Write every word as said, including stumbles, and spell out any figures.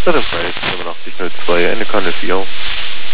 Let him pray, seven off, ich null zwei, eine Kanne vier.